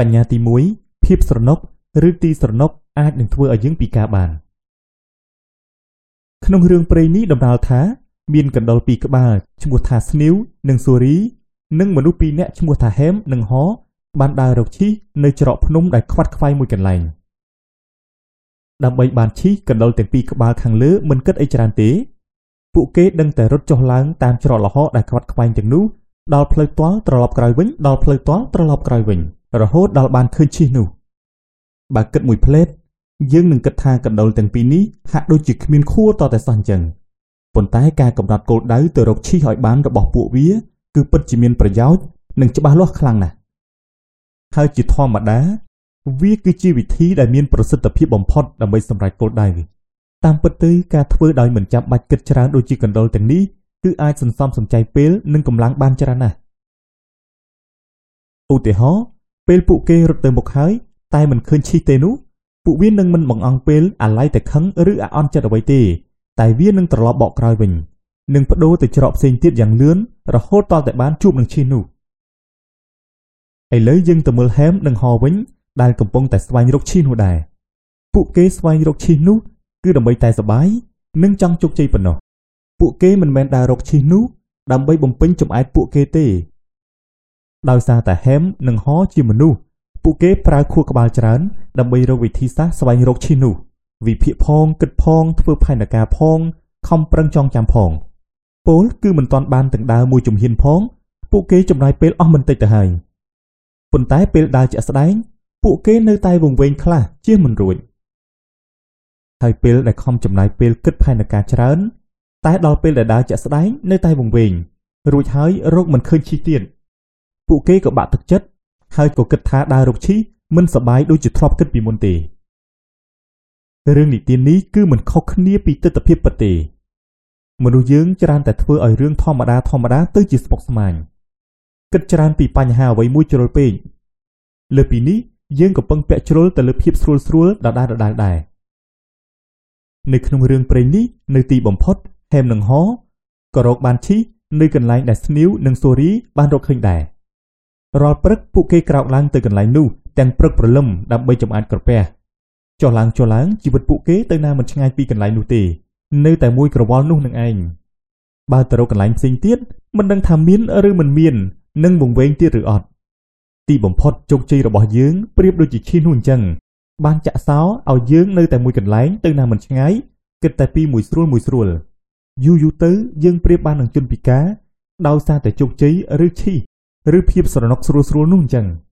បញ្ញត្តិទី1ភាពស្រណុកឬទីស្រណុកអាចនឹងធ្វើឲ្យយើងពិការបានក្នុងរឿងព្រេងនេះដំណើរថាមានកណ្ដុរពីរក្បាលឈ្មោះថាស្នីវនិងសូរីនិងមនុស្សពីរនាក់ឈ្មោះថាហេមនិងហបានដើររកឈីសនៅច្រកភ្នំដែលខ្វាត់ខ្វាយមួយកន្លែងដើម្បីបានឈីសកណ្ដុរទាំងពីរក្បាលខាងលើមិនគិតអីច្រើនទេពួកគេដឹងតែរត់ចុះឡើងតាមច្រកល្ហកដែលខ្វាត់ខ្វែងទាំងនោះដល់ផ្លូវទាល់ត្រឡប់ក្រោយវិញដល់ផ្លូវទាល់ត្រឡប់ក្រោយវិញរហូតដល់បានឃើញឈីសនោះបើគិតមួយផ្លេតយើងនឹងគិតថាកណ្ដុរទាំងពីរនេះហាក់ដូចជាគ្មានខួរតតែសោះអញ្ចឹងប៉ុន្តែការកំណត់គោលដៅទៅរកឈីសឲ្យបានរបស់ពួកវាគឺពិតជាមានប្រយោជន៍និងច្បាស់លាស់ខ្លាំងណាស់ហើយជាធម្មតាវាគឺជាវិធីដែលមានប្រសិទ្ធភាពបំផុតដើម្បីសម្រេចគោលដៅតាមពិតទៅការធ្វើដោយមិនចាំបាច់គិតច្រើនដូចជាកណ្ដុរទាំងនេះគឺអាចសន្សំសំចៃពេលនិងកម្លាំងបានច្រើនណាស់ឧទាហរណ៍ពេលពួកគេរត់ទៅមុខហើយតែមិនឃើញឈីសទេនោះពួកវានឹងមិនបង្អង់ពេលអាឡ័យតែខឹងឬអាអន់ចិត្តអ្វីទេតែវានឹងត្រឡប់បកក្រោយវិញនិងបដូរទៅច្រកផ្សេងទៀតយ៉ាងលឿនរហូតដល់តែបានជួបនឹងឈីសនោះឥឡូវយើងទៅមើលហេមនិងហវិញដែលកំពុងតែស្វែងរកឈីសនោះដែរពួកគេស្វែងរកឈីសនោះគឺដើម្បីតែសប្បាយនិងចង់ជោគជ័យប៉ុណ្ណោះពួកគេមិនមែនដើររកឈីសនោះដើម្បីបំពេញចំអែតពួកគេទេដោយសារតែហេមនិងហជាមនុស្សពួកគេប្រើខួរក្បាលច្រើនដើម្បីរកវិធីសាស្ត្រស្វែងរកឈីសនោះវិភាគផងគិតផងធ្វើផែនការផងខំប្រឹងចងចាំផងពោលគឺមិនទាន់បានទាំងដើរមួយជំហានផងពួកគេចំណាយពេលអស់មិនតិចទៅហើយប៉ុន្តែពេលដើរជាក់ស្ដែងពួកគេនៅតែវង្វេងខ្លះជៀសមិនរួចហើយពេលដែលខំចំណាយពេលគិតផែនការច្រើនតែដល់ពេលដែលដើរជាក់ស្ដែងនៅតែវង្វេងរួចហើយរកមិនឃើញឈីសទៀតពួកគេក៏បាក់ទឹកចិត្តហើយក៏គិតថាដើររកឈីសមិនសប្បាយដូចជាធ្លាប់គិតពីមុនទេរឿងនិទាននេះគឺមិនខុសគ្នាពីទស្សនវិជ្ជាពិតទេមនុស្សយើងច្រើនតែធ្វើឲ្យរឿងធម្មតាទៅជាស្មុគស្មាញគិតច្រើនពីបញ្ហាអ្វីមួយជ្រុលពេកលើពីនេះយើងក៏ពឹងពាក់ជ្រុលទៅលើភាពស្រួលដដែលដែរនៅក្នុងរឿងព្រេងនេះនៅទីបំផុតហេមនិងហក៏រកបានឈីសនៅកន្លែងដែលស្នីវនិងសូរីបានរកឃើញដែររាល់ព្រឹកពួកគេក្រោកឡើងទៅកន្លែងនោះទាំងព្រឹកព្រលឹមដើម្បីចម្អែតក្រពះចុះឡើងជីវិតពួកគេទៅណាមិនឆ្ងាយពីកន្លែងនោះទេនៅតែមួយក្រវល់នោះនឹងឯងបើទៅរកកន្លែងផ្សេងទៀតមិនដឹងថាមានឬមិនមាននឹងវង្វេងទៀតឬអត់ទីបំផុតជោគជ័យរបស់យើងប្រៀបដូចជាឈីសនោះអញ្ចឹងបានចាក់សោឲ្យយើងនៅតែមួយកន្លែងទៅណាមិនឆ្ងាយគិតតែពីមួយស្រួលយូរទៅយើងប្រៀបបាននឹងជនពិការដោយសារតែជោគជ័យឬឈីសឬភាពស្រណុកស្រួលនោះអញ្ចឹង